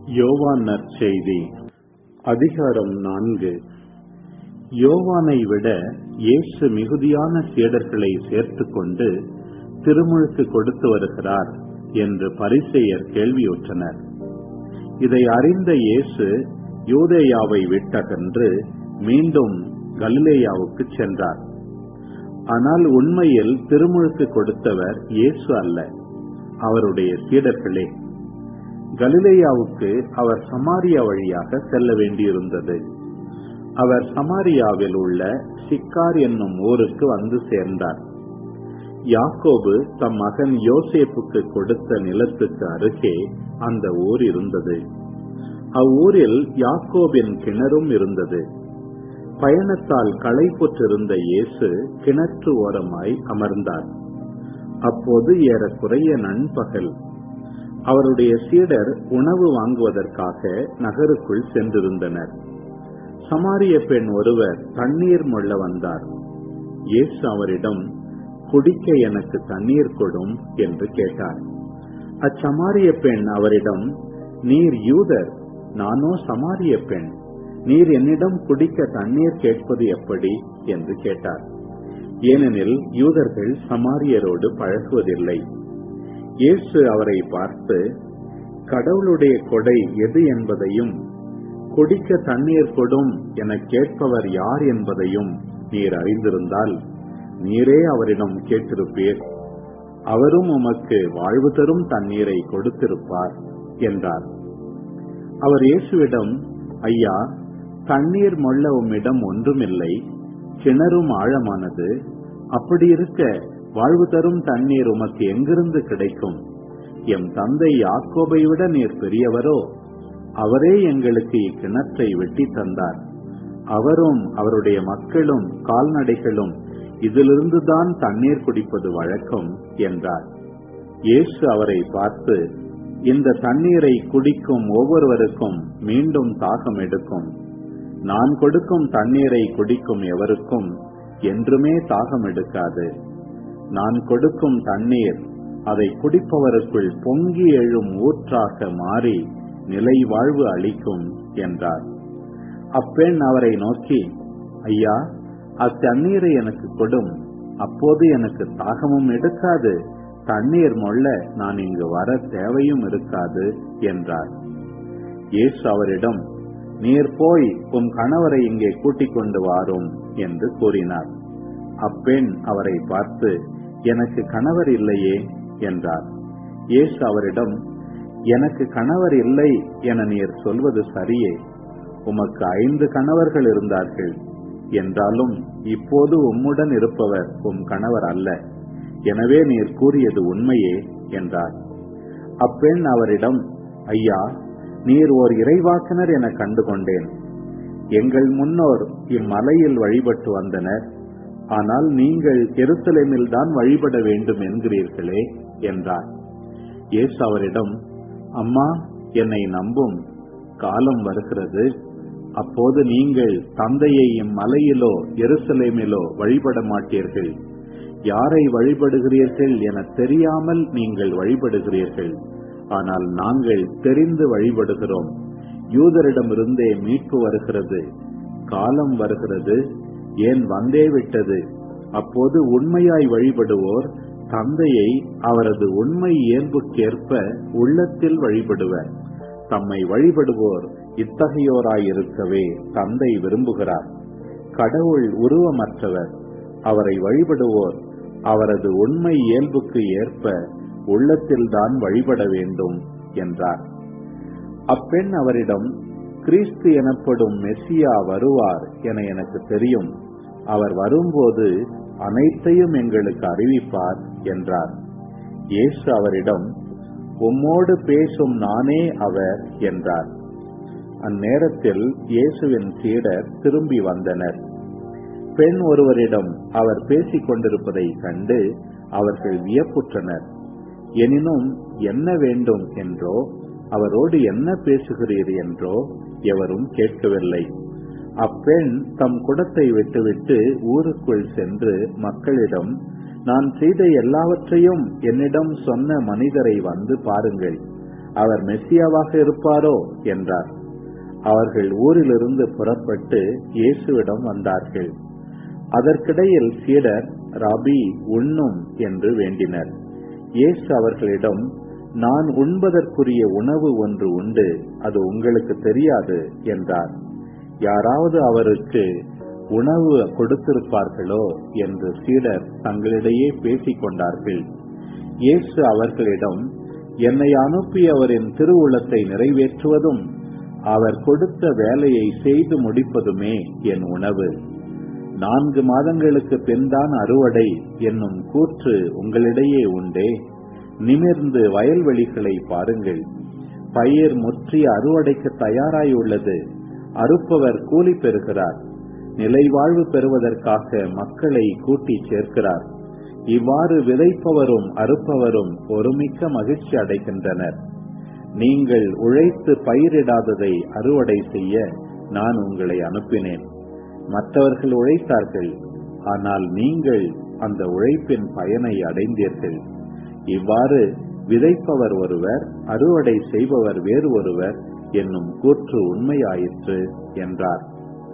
யோவான் நற்செய்தி அதிகாரம் 4. யோவானை விட இயேசு மிகுதியான சீடர்களை சேர்த்துக் கொண்டு திருமுழுக்கு கொடுத்து வருகிறார் என்று பரிசேயர் கேள்வியுற்றனர். இதை அறிந்த இயேசு யூதேயாவை விட்டகன்று மீண்டும் கலிலேயாவுக்கு சென்றார். ஆனால் உண்மையில் திருமுழுக்கு கொடுத்தவர் இயேசு அல்ல, அவருடைய சீடர்களே. கலிலேயாவுக்கு அவர் சமாரியா வழியாக செல்ல வேண்டியிருந்தது. அவர் சமாரியாவில் உள்ள சிக்கார் என்னும் ஊருக்கு வந்து சேர்ந்தார். யாக்கோபு தம் மகன் யோசேப்புக்கு கொடுத்த நிலத்துக்கு அருகே அந்த ஊர் இருந்தது. அவ்வூரில் யாக்கோபின் கிணறும் இருந்தது. பயணத்தால் களைப்புற்றிருந்த இயேசு கிணற்று ஓரமாய் அமர்ந்தார். அப்போது ஏறக்குறைய நண்பகல். அவருடைய சீடர் உணவு வாங்குவதற்காக நகருக்குள் சென்றிருந்தனர். சமாரிய பெண் ஒருவர் தண்ணீர் மொள்ள வந்தார். இயேசு அவரிடம், குடிக்க எனக்கு தண்ணீர் கொடும் என்று கேட்டார். அச்சமாரிய பெண் அவரிடம், நீர் யூதர், நானோ சமாரிய பெண், நீர் என்னிடம் குடிக்க தண்ணீர் கேட்பது எப்படி என்று கேட்டார். ஏனெனில் யூதர்கள் சமாரியரோடு பழகுவதில்லை. இயேசு அவரை பார்த்து, கடவுளுடைய கொடை எது என்பதையும் குடிக்க தண்ணீர் கொடும் என கேட்பவர் யார் என்பதையும் நீர் அறிந்திருந்தால் நீரே அவரிடம் கேட்டிருப்பீர், அவரும் உமக்கு வாழ்வு தரும் தண்ணீரை கொடுத்திருப்பார் என்றார். அவர் இயேசுவிடம், ஐயா, தண்ணீர் மொள்ள உம்மிடம் ஒன்றுமில்லை, கிணறும் ஆழமானது, அப்படி இருக்க வாழ்வு தரும் தண்ணீர் உமக்கு எங்கிருந்து கிடைக்கும்? எம் தந்தை யாக்கோபை விட நீர் பெரியவரோ? அவரே எங்களுக்கு இக்கிணற்றை வெட்டி தந்தார். அவரும் அவருடைய மக்களும் கால்நடைகளும் இதிலிருந்துதான் தண்ணீர் குடிப்பது வழக்கம் என்றார். இயேசு அவரை பார்த்து, இந்த தண்ணீரை குடிக்கும் ஒவ்வொருவருக்கும் மீண்டும் தாகம் எடுக்கும். நான் கொடுக்கும் தண்ணீரை குடிக்கும் எவருக்கும் என்றுமே தாகம் எடுக்காது. நான் கொடுக்கும் தண்ணீர் அதை குடிப்பவருக்குள் பொங்கி எழும் ஊற்றாக மாறி நிலை வாழ்வு அளிக்கும் என்றார். அப்பெண் அவரை நோக்கி, ஐயா, அத்தண்ணீரை எனக்கு கொடும், அப்போது எனக்கு தாகமும் எடுக்காது, தண்ணீர் மொள்ள நான் இங்கு வர தேவையும் இருக்காது என்றார். இயேசு அவரிடம், நீர் போய் உன் கணவரை இங்கே கூட்டிக் கொண்டு வாரும் என்று கூறினார். அப்பெண் அவரை பார்த்து, எனக்கு கணவர் இல்லையே என்றார். இயேசு அவரிடம், எனக்கு கணவர் இல்லை என நீர் சொல்வது சரியே. உமக்கு 5 கணவர்கள் இருந்தார்கள். என்றாலும் இப்போது உம்முடன் இருப்பவர் உம் கணவர் அல்ல. எனவே நீர் கூறியது உண்மையே என்றார். அப்பெண் அவரிடம், ஐயா, நீர் ஓர் இறைவாக்கினர் என கண்டுகொண்டேன். எங்கள் முன்னோர் இம்மலையில் வழிபட்டு வந்தனர், ஆனால் நீங்கள் எருசலேமில் தான் வழிபட வேண்டும் என்கிறீர்களே என்றார். இயேசு அவரிடம், அம்மா, என்னை நம்பும், காலம் வருகிறது, அப்போது நீங்கள் தந்தையை இம்மலையிலோ எருசலேமிலோ வழிபட மாட்டீர்கள். யாரை வழிபடுகிறீர்கள் என தெரியாமல் நீங்கள் வழிபடுகிறீர்கள். ஆனால் நாங்கள் தெரிந்து வழிபடுகிறோம். யூதரிடமிருந்தே மீட்பு வருகிறது. காலம் வருகிறது, ஏன் வந்தே விட்டது. அப்போது உண்மையாய் வழிபடுவோர் தந்தையை அவரது உண்மை இயல்புக்கேற்ப உள்ளத்தில் வழிபடுவர். தம்மை வழிபடுவோர் இத்தகையோராயிருக்கவே தந்தை விரும்புகிறார். கடவுள் உருவமற்றவர். அவரை வழிபடுவோர் அவரது உண்மை இயல்புக்கு ஏற்ப உள்ளத்தில்தான் வழிபட வேண்டும் என்றார். அப்பெண் அவரிடம், கிறிஸ்து எனப்படும் மெசியா வருவார் என எனக்கு தெரியும். அவர் வரும்போது அனைத்தையும் எங்களுக்கு அறிவிப்பார் என்றார். இயேசு அவரிடம், உம்மோடு பேசும் நானே அவர் என்றார். அந்நேரத்தில் இயேசுவின் சீடர் திரும்பி வந்தனர். பெண் ஒருவரிடம் அவர் பேசிக் கொண்டிருப்பதை கண்டு அவர்கள் வியப்புற்றனர். எனினும் என்ன வேண்டும் என்றோ அவரோடு என்ன பேசுகிறீர் என்றோ எவரும் கேட்கவில்லை. அப்பெண் தம் குடத்தை விட்டுவிட்டு ஊருக்குள் சென்று மக்களிடம், நான் செய்த எல்லாவற்றையும் என்னிடம் சொன்ன மனிதரை வந்து பாருங்கள், அவர் மெசியாவாக இருப்பாரோ என்றார். அவர்கள் ஊரிலிருந்து புறப்பட்டு இயேசுவிடம் வந்தார்கள். அதற்கிடையில் சீடர், ராபி, உண்ணும் என்று வேண்டினர். இயேசு அவர்களிடம், நான் உண்பதற்குரிய உணவு ஒன்று உண்டு, அது உங்களுக்கு தெரியாது என்றார். யாராவது அவருக்கு உணவு கொடுத்திருப்பார்களோ என்று சீடர் தங்களிடையே பேசிக் கொண்டார்கள். இயேசு அவர்களிடம், என்னை அனுப்பியவரின் திருவுளத்தை நிறைவேற்றுவதும் அவர் கொடுத்த வேலையை செய்து முடிப்பதுமே என் உணவு. 4 மாதங்களுக்கு பின்தான் அறுவடை என்னும் கூற்று உங்களிடையே உண்டே. நிமிர்ந்து வயல்வெளிகளை பாருங்கள். பயிர் முற்றி அறுவடைக்கு தயாராயுள்ளது. அறுப்பவர் கூலி பெறுகிறார். நிலைவாழ்வு பெறுவதற்காக மக்களை கூட்டி சேர்க்கிறார். இவ்வாறு விதைப்பவரும் அறுப்பவரும் ஒருமிக்க மகிழ்ச்சி அடைகின்றனர். நீங்கள் உழைத்து பயிரிடாததை அறுவடை செய்ய நான் உங்களை அனுப்பினேன். மற்றவர்கள் உழைத்தார்கள், ஆனால் நீங்கள் அந்த உழைப்பின் பயனை அடைந்தீர்கள். இவ்வாறு விதைப்பவர் ஒருவர், அறுவடை செய்பவர் வேறு ஒருவர் என்னும் கூற்று உண்மையாயிற்று என்றார்.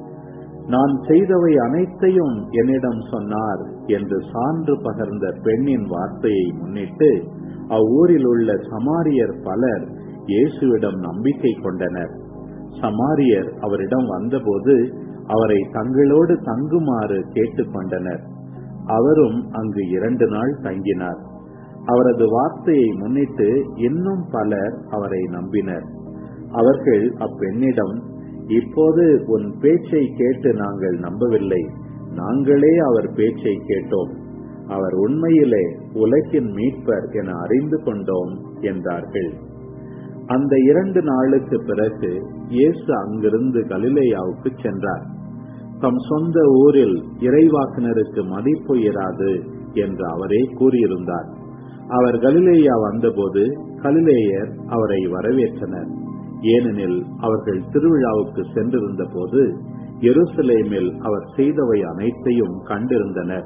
நான் செய்தவை அனைத்தையும் என்னிடம் சொன்னார் என்று சான்று பகர்ந்த பெண்ணின் வார்த்தையை முன்னிட்டு அவ்வூரில் உள்ள சமாரியர் பலர் இயேசுவிடம் நம்பிக்கை கொண்டனர். சமாரியர் அவரிடம் வந்தபோது அவரை தங்களோடு தங்குமாறு கேட்டுக்கொண்டனர். அவரும் அங்கு 2 நாள் தங்கினார். அவரது வார்த்தையை முன்னிட்டு இன்னும் பலர் அவரை நம்பினர். அவர்கள் அப்பெண்ணிடம், இப்போது உன் பேச்சை கேட்டு நாங்கள் நம்பவில்லை, நாங்களே அவர் பேச்சை கேட்டோம். அவர் உண்மையிலே உலகின் மீட்பர் என அறிந்து கொண்டோம் என்றார்கள். அந்த 2 நாளுக்கு பிறகு இயேசு அங்கிருந்து கலிலேயாவுக்கு சென்றார். தம் சொந்த ஊரில் இறைவாக்கினருக்கு மதிப்பு இராது என்று அவரே கூறியிருந்தார். அவர் கலிலேயா வந்தபோது கலிலேயர் அவரை வரவேற்றனர். ஏனெனில் அவர்கள் திருவிழாவுக்கு சென்றிருந்த போது எருசலேமில் அவர் செய்தவை அனைத்தையும் கண்டிருந்தனர்.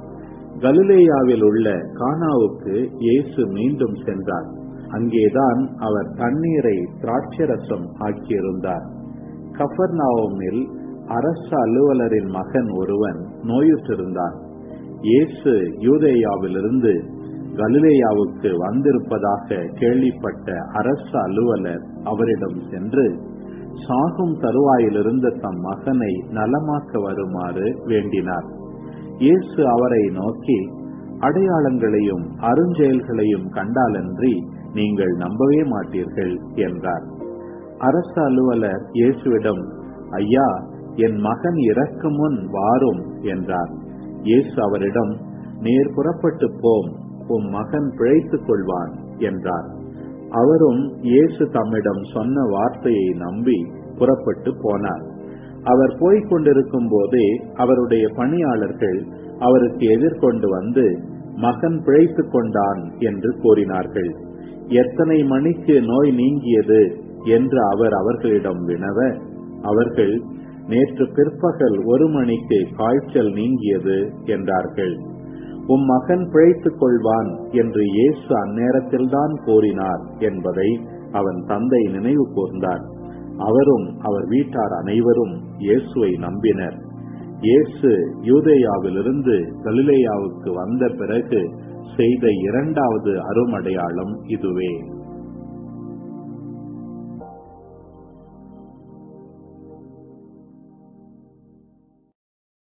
கலிலேயாவில் உள்ள கானாவுக்கு இயேசு மீண்டும் சென்றார். அங்கேதான் அவர் தண்ணீரை திராட்சரசம் ஆக்கியிருந்தார். கபர்நாவுமில் அரச அலுவலரின் மகன் ஒருவன் நோயுற்றிருந்தான். இயேசு யூதேயாவிலிருந்து கலிலேயாவுக்கு வந்திருப்பதாக கேள்விப்பட்ட அரச அலுவலர் அவரிடம் சென்று சாகும் தருவாயிலிருந்த தம் மகனை நலமாக்க வருமாறு வேண்டினார். இயேசு அவரை நோக்கி, அடையாளங்களையும் அருஞ்செயல்களையும் கண்டாலன்றி நீங்கள் நம்பவே மாட்டீர்கள் என்றார். அரச அலுவலர் இயேசுவிடம், ஐயா, என் மகன் இறக்கும் முன் வாரும் என்றார். இயேசு அவரிடம், நீர் புறப்பட்டு போம், உம் மகன் பிழைத்துக் கொள்வான் என்றார். அவரும் இயேசு தம்மிடம் சொன்ன வார்த்தையை நம்பி புறப்பட்டு போனார். அவர் போய்க் கொண்டிருக்கும் போதே அவருடைய பணியாளர்கள் அவருக்கு எதிர்கொண்டு வந்து, மகன் பிழைத்துக் கொண்டான் என்று கூறினார்கள். எத்தனை மணிக்கு நோய் நீங்கியது என்று அவர் அவர்களிடம் வினவ, அவர்கள், நேற்று பிற்பகல் 1 மணிக்கு காய்ச்சல் நீங்கியது என்றார்கள். உம் மகன் பிழைத்துக் கொள்வான் என்று இயேசு அந்நேரத்தில்தான் கூறினார் என்பதை அவன் தந்தை நினைவு கூர்ந்தார். அவரும் அவர் வீட்டார் அனைவரும் இயேசுவை நம்பினர். இயேசு யூதேயாவிலிருந்து கலிலேயாவுக்கு வந்த பிறகு செய்த 2வது அருமடையாளம் இதுவே.